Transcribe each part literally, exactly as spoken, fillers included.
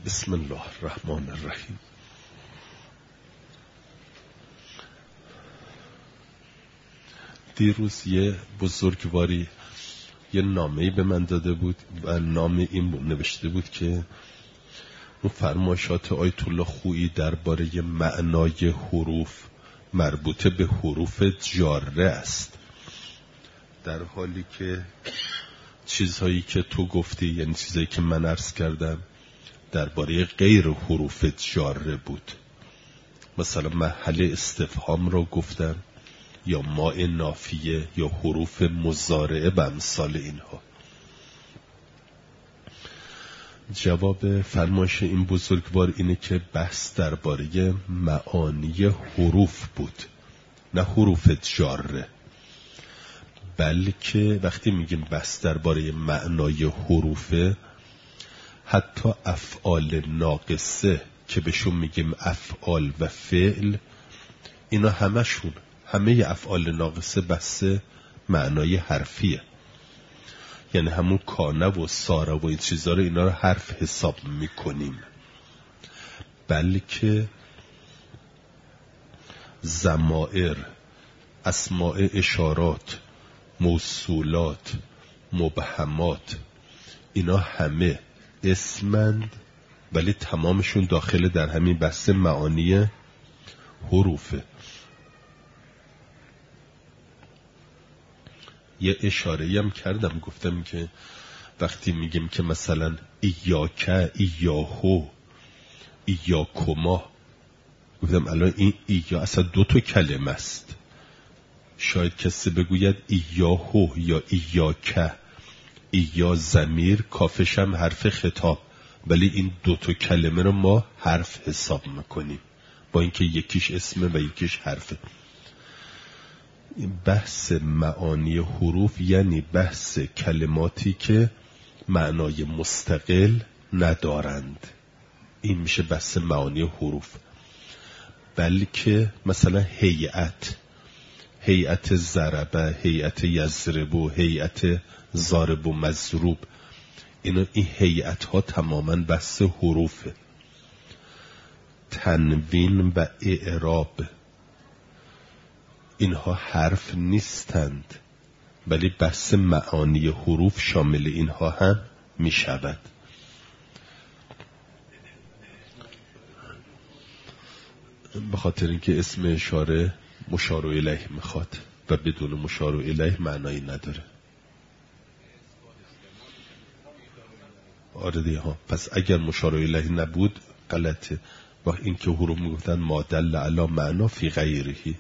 بسم الله الرحمن الرحیم. دیروز یه بزرگواری یه نامه‌ای به من داده بود و نامه این بود نوشته بود که اون فرمایشات آیت الله خویی درباره معنای حروف مربوطه به حروف جاره است، در حالی که چیزهایی که تو گفتی، یعنی چیزهایی که من عرض کردم، درباره غیر حروف جاره بود. مثلا محل استفهام را گفتم، یا ماء نافیه، یا حروف مضارعه و امثال اینها. جواب فرمایش این بزرگوار اینه که بحث درباره معانی حروف بود، نه حروف جاره. بلکه وقتی میگیم بحث درباره معنای حروفه، حتی افعال ناقصه که بهشون میگیم افعال و فعل، اینا همشون همه افعال ناقصه بحث معنای حرفیه. یعنی همون کانه و ساره و این چیزا رو اینا رو حرف حساب میکنیم. بلکه ضمائر، اسماء اشارات، موصولات، مبهمات، اینا همه اسمند، ولی تمامشون داخل در همین بحث معانی حروفه. یه اشاره‌ای هم کردم، گفتم که وقتی میگیم که مثلا ایاکه، ایاهو، ایاکما، گفتم الان این ایا اصلا دو تا کلمه است. شاید کسی بگوید ایاهو یا ایاکه، ایا ضمیر، کافش هم حرف خطاب، ولی این دو تا کلمه رو ما حرف حساب میکنیم، با اینکه یکیش اسمه و یکیش حرفه. بحث معانی حروف یعنی بحث کلماتی که معنای مستقل ندارند، این میشه بحث معانی حروف. بلکه مثلا هیئت، هیئت ضربه، هیئت یضربو، هیئت ضارب و مضروب، اینا این هیئت ها تماما بحث حروفه. تنوین و اعراب، اینها حرف نیستند، ولی بحث معانی حروف شامل اینها هم می شود. به خاطر اینکه اسم اشاره مشار الیه میخواد و بدون مشار الیه معنایی نداره. آره دیگه ها، پس اگر مشار الیه نبود غلطه. و این که حروف میگفتن ما دل علی معنا فی غیرهی.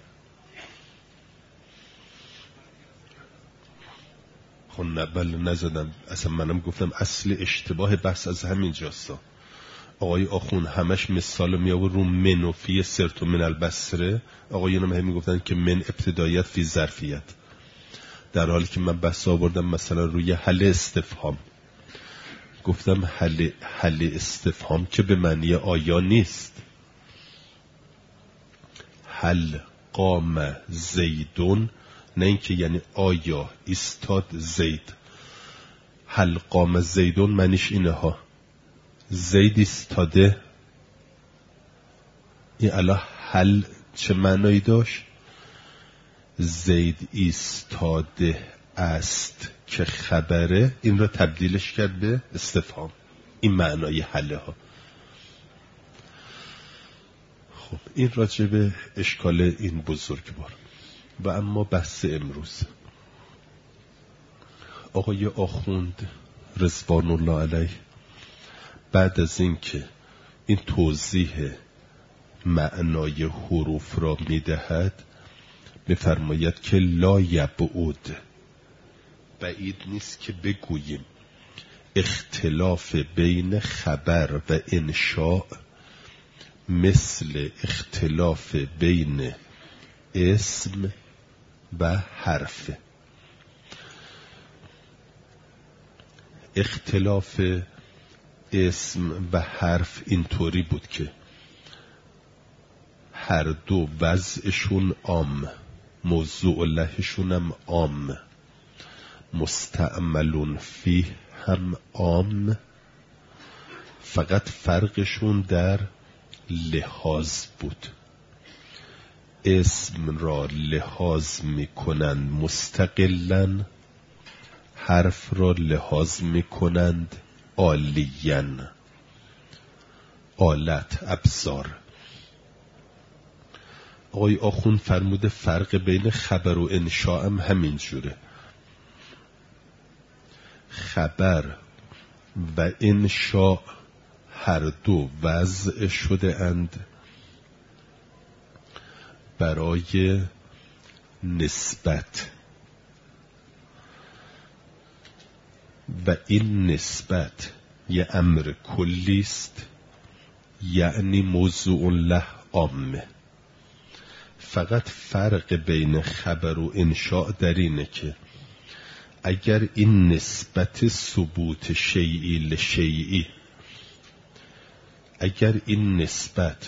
خب نه بله نزدم، اصلا منم گفتم اصل اشتباه بحث از همین جاستا. آقای آخون همش مثال می آورد رو من و فی سرت و من البصره، آقایون هم میگفتن که من ابتدایت فی ظرفیت، در حالی که من بحث آوردم مثلا روی حل استفهام. گفتم حل, حل استفهام که به معنی آیا نیست. حل قام زیدون، نه اینکه یعنی آیا ایستاد زید. حل قام زیدون معنیش اینه ها، زید ایستاده. این الان حل چه معنایی داشت؟ زید ایستاده است که خبره، این را تبدیلش کرد به استفهام. این معنای حله ها. خب این راجع به اشکال این بزرگوار. و اما بحث امروز، آقای آخوند رضوان الله علیه بعد از این که این توضیح معنای حروف را میدهد، میفرماید که لا یبعد، بعید نیست که بگوییم اختلاف بین خبر و انشاء مثل اختلاف بین اسم و حرف. اختلاف اسم و حرف اینطوری بود که هر دو وضعشون عام، موضوع لهشون هم عام، مستعملون فیه هم عام، فقط فرقشون در لحاظ بود. اسم را لحاظ میکنند مستقلاً، حرف را لحاظ میکنند عالیاً. آلت، ابزار. آقای آخوند فرموده فرق بین خبر و انشاء هم همین جوره. خبر و انشاء هر دو وضع شده اند برای نسبت و این نسبت یه امر کلی است، یعنی موضوع له عامه. فقط فرق بین خبر و انشاء در اینه که اگر این نسبت ثبوت شیئی لشیئی، اگر این نسبت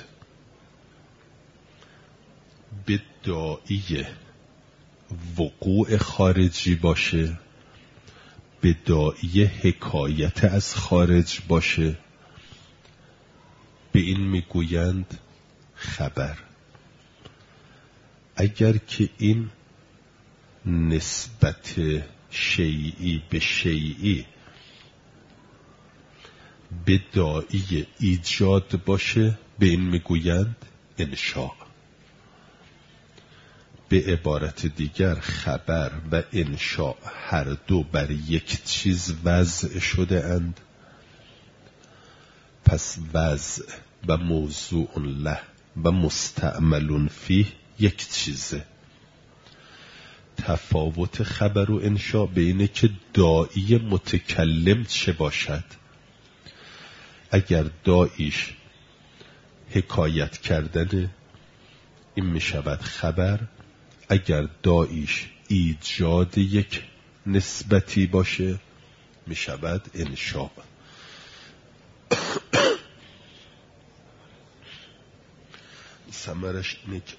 به داعی وقوع خارجی باشه، به داعی حکایت از خارج باشه، به این میگویند خبر. اگر که این نسبت شیئی به شیئی به داعی ایجاد باشه، به این میگویند انشاء. به عبارت دیگر خبر و انشاء هر دو بر یک چیز وضع شده اند، پس وضع و موضوع له و مستعمل فیه یک چیزه. تفاوت خبر و انشاء به اینه که داعی متکلم چه باشد. اگر داعیش حکایت کردن، این می شود خبر. اگر داعیش ایجاد یک نسبتی باشه، می شود انشاء. ثمرش اینه که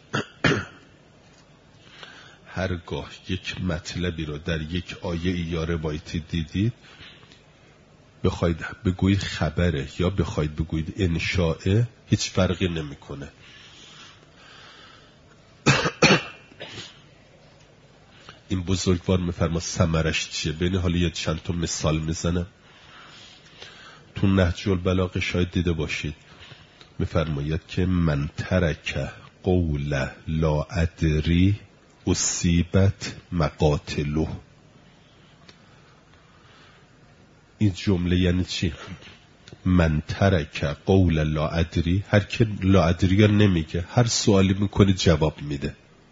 هرگاه یک مطلبی رو در یک آیه یا روایتی دیدید، بخواید بگویید خبره یا بخواید بگویید انشاء، هیچ فرقی نمیکنه. این بزرگوار میفرما ثمرش چیه. بین حالا یه چند تا مثال میزنم. تو نهج البلاغه شاید دیده باشید، میفرماید که من ترک قول لا ادری اصیبت مقاتله. این جمله یعنی چی؟ من ترک قول لا ادری، هر که لا ادری نمیگه، هر سوالی میکنه جواب میده،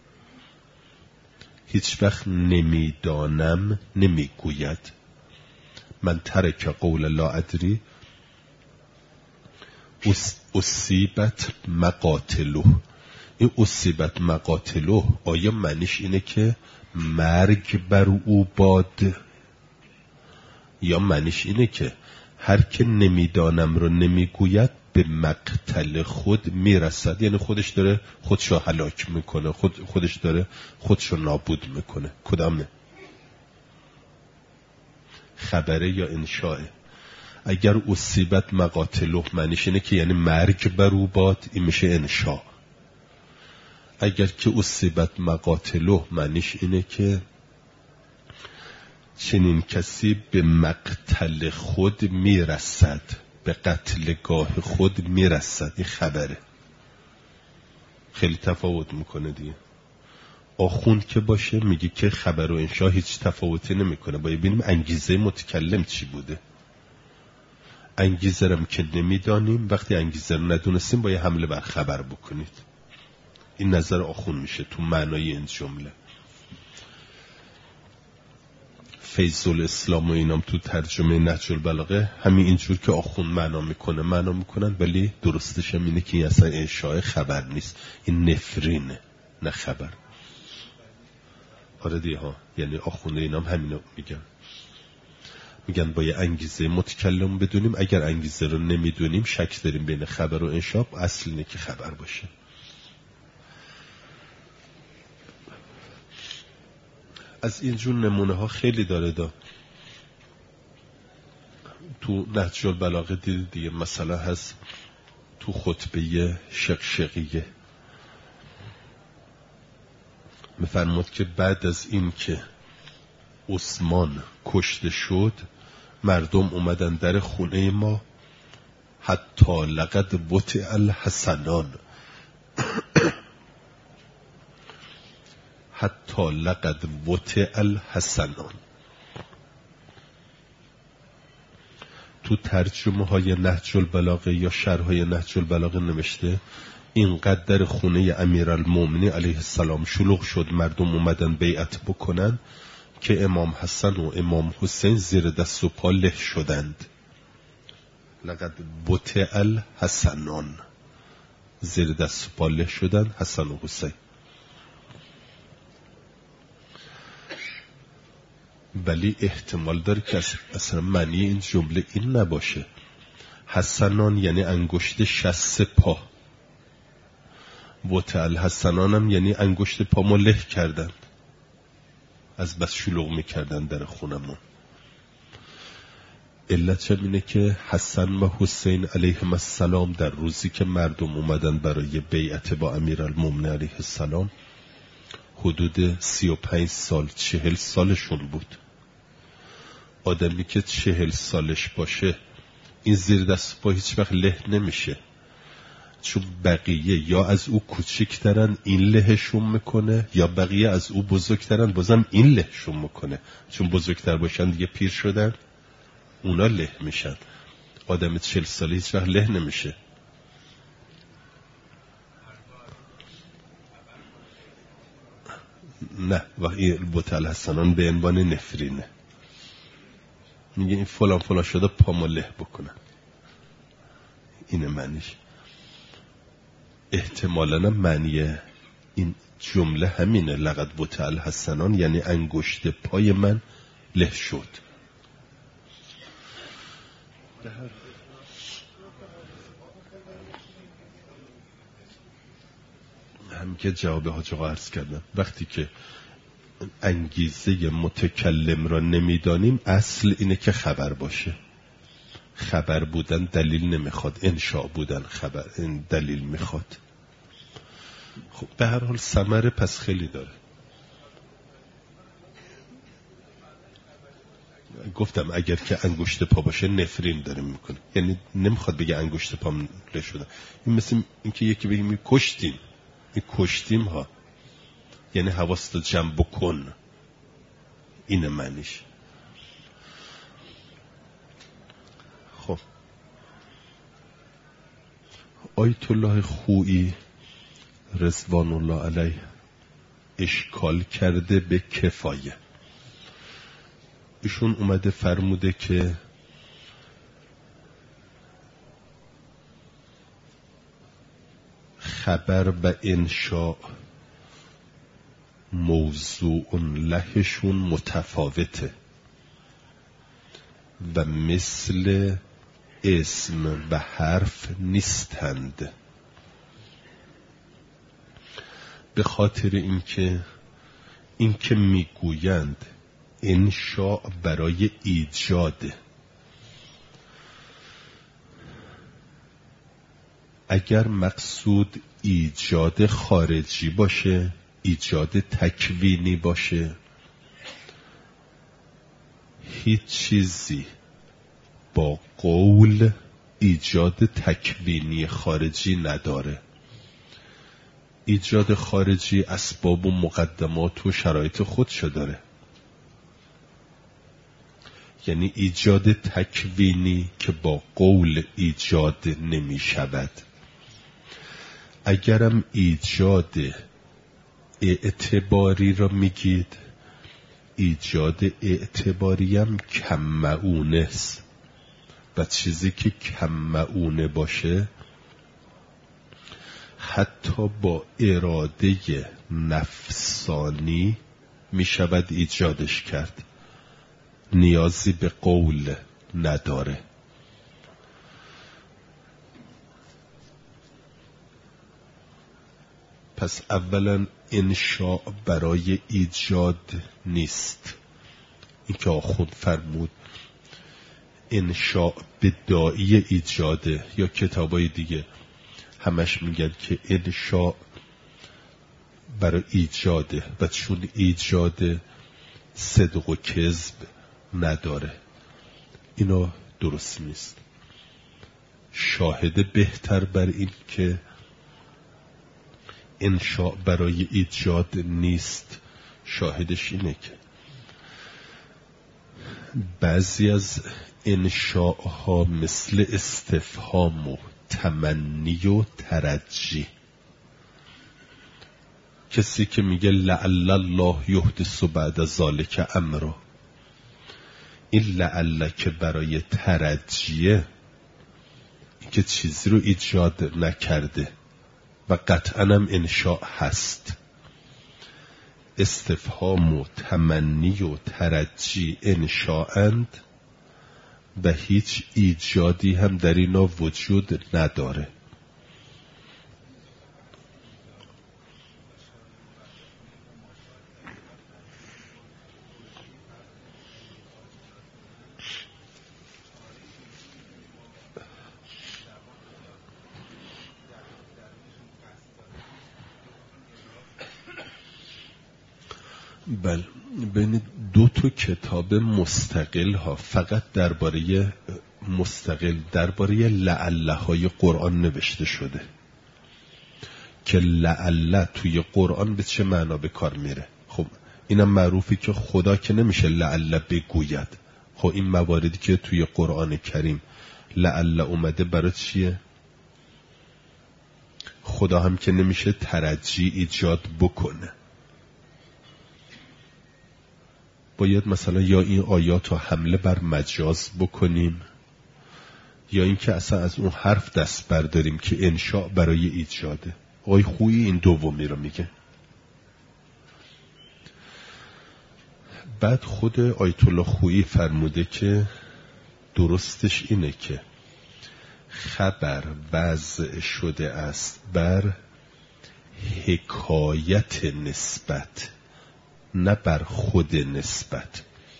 هیچ وقت نمیدانم نمیگوید. من ترک قول لا ادری اصیبت مقاتله. این اصیبت مقاتله آیا معنیش اینه که مرگ بر او باد، یا معنیش اینه که هر که نمیدانم رو نمیگوید به مقتل خود میرسد، یعنی خودش داره خودشو هلاک میکنه، خود خودش داره خودشو نابود میکنه؟ کدامه؟ خبره یا انشاءه؟ اگر اصیبت مقاتله معنیش اینه که یعنی مرگ بر او باد، این میشه انشاء. اگر که اصیبت مقاتله معنیش اینه که چنین کسی به مقتل خود میرسد، به قتلگاه خود میرسد، این خبره. خیلی تفاوت میکنه دیگه. آخوند که باشه میگه که خبر و انشاء هیچ تفاوتی نمیکنه. باید ببینیم انگیزه متکلم چی بوده. انگیزه رم که نمیدانیم، وقتی انگیزه رو ندونستیم باید حمله بر خبر بکنید. این نظر آخوند میشه تو معنای این جمله. فیض الاسلام و اینام تو ترجمه نهج البلاغه همین اینجور که آخوند معنا میکنه معنا میکنن، ولی درستش هم اینه که این اصلا انشاء خبر نیست، این نفرینه نه خبر. آره دیگه ها، یعنی آخوند اینام همینو میگن. میگن با یه انگیزه متکلم بدونیم، اگر انگیزه رو نمیدونیم شک داریم بین خبر و انشاء، اصل اینه که خبر باشه. از اینجور نمونه ها خیلی داره دا. تو نهج البلاغه دیدید دیگه، مثلا هست تو خطبه شقشقیه میفرمود که بعد از این که عثمان کشته شد مردم اومدن در خونه ما، حتی لقد وطئ الحسنان حتی لقد وطئ الحسنان. تو ترجمه های نهج البلاغه یا شرح های نهج البلاغه نوشته اینقدر در خونه امیرالمومنین علیه السلام شلوغ شد، مردم اومدن بیعت بکنن که امام حسن و امام حسین زیر دست و پا له شدند. لقد وطئ الحسنان، زیر دست و پا له شدن حسن و حسین. ولی احتمال داره که اصلا معنی این جمله این نباشه. حسنان یعنی انگشت شست پا، وطئ الحسنان هم یعنی انگشت پا ما له کردن، از بس شلوغ میکردن در خونمون. علت اینه که حسن و حسین علیهم السلام در روزی که مردم اومدن برای بیعت با امیرالمومنین علیه السلام حدود سی و پنج سال چهل سالشون بود. آدمی که چهل سالش باشه این زیر دست پا هیچ وقت له نمیشه، چون بقیه یا از او کوچکترن این لهشون میکنه یا بقیه از او بزرگترن بازم این لهشون میکنه، چون بزرگتر باشن دیگه پیر شدن اونا له میشن. آدم چهل ساله هیچ وقت له نمیشه. نه وقتی وطئ الحسنان به عنوان نفرینه، میگه این فلان فلان شده پامو له بکنن، اینه معنیش. احتمالاً معنی این جمله همینه، لقد وطئ الحسنان یعنی انگشت پای من له شد. هم که جواب حاج آقا عرض کردم، وقتی که انگیزه متکلم را نمیدانیم اصل اینه که خبر باشه. خبر بودن دلیل نمیخواد، انشاء بودن خبر این دلیل میخواد. خب به هر حال ثمره پس خیلی داره. گفتم اگر که انگشت پا باشه نفرین داره میکنه، یعنی نمیخواد بگه انگشت پام له شده. این مثل اینکه یکی بگه می کشتیم، می کشتیم ها، یعنی حواست جمع بکن، اینه معنیش. خب آیت الله خویی رضوان الله علیه اشکال کرده به کفایه. ایشون اومده فرموده که خبر و انشاء موضوع لهشون متفاوته و مثل اسم و حرف نیستند، به خاطر اینکه اینکه میگویند انشاء برای ایجاده، اگر مقصود ایجاد خارجی باشه، ایجاد تکوینی باشه، هیچ چیزی با قول ایجاد تکوینی خارجی نداره. ایجاد خارجی اسباب و مقدمات و شرایط خودشو داره، یعنی ایجاد تکوینی که با قول ایجاد نمی شود. اگرم ایجاد اعتباری را میگید، ایجاد اعتباری هم کم معونه است و چیزی که کم معونه باشه حتی با اراده نفسانی می شود ایجادش کرد، نیازی به قول نداره. پس اولا انشاء برای ایجاد نیست. این که آخوند فرمود انشاء بدائی ایجاده، یا کتابای دیگه همش میگن که انشاء برای ایجاده و چون ایجاده صدق و کذب نداره. اینا درست نیست. شاهد بهتر بر این که انشاء برای ایجاد نیست، شاهدش اینه که بعضی از انشاء ها مثل استفهام و تمنی و ترجی، کسی که میگه لعل الله یحدث بعد ذلک امرا، این لعل که برای ترجیه، این که چیزی رو ایجاد نکرده و قطعاً هم انشاء هست. استفهام و تمنی و ترجی انشاءند و هیچ ایجادی هم در اینا وجود نداره. بله، بین دو تا کتاب مستقل ها فقط درباره مستقل درباره لعله های قرآن نوشته شده که لعله توی قرآن به چه معنا به کار میره. خب اینم معروفی که خدا که نمیشه لعله بگوید. خب این مواردی که توی قرآن کریم لعله اومده برای چیه؟ خدا هم که نمیشه ترجی ایجاد بکنه. باید مثلا یا این آیات رو حمله بر مجاز بکنیم یا اینکه اصلا از اون حرف دست برداریم که انشاء برای ایجاده. آقای خویی این دومی رو میگه. بعد خود آیت الله خویی فرموده که درستش اینه که خبر وضع شده است بر حکایت نسبت، نه بر خود نسبت.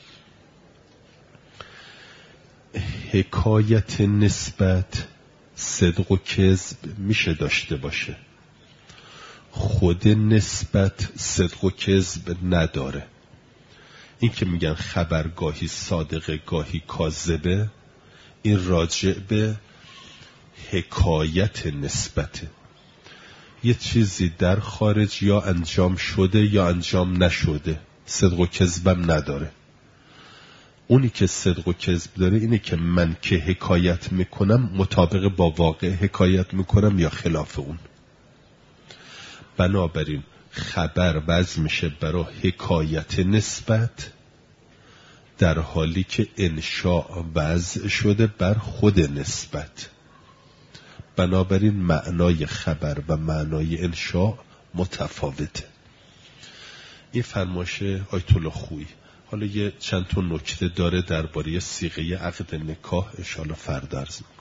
حکایت نسبت صدق و کذب میشه داشته باشه، خود نسبت صدق و کذب نداره. این که میگن خبر گاهی صادقه گاهی کاذبه، این راجع به حکایت نسبته. یه چیزی در خارج یا انجام شده یا انجام نشده، صدق و کذبم نداره. اونی که صدق و کذب داره اینه که من که حکایت میکنم مطابق با واقع حکایت میکنم یا خلاف اون. بنابراین خبر وضع میشه برای حکایت نسبت در حالی که انشاء وضع شده بر خود نسبت. بنابراین معنای خبر و معنای انشاء متفاوته. این فرمایش آیت الله خویی. حالا یه چند تا نکته داره درباره صیغه عقد نکاح، ان شاءالله فردا عرض می‌کنم.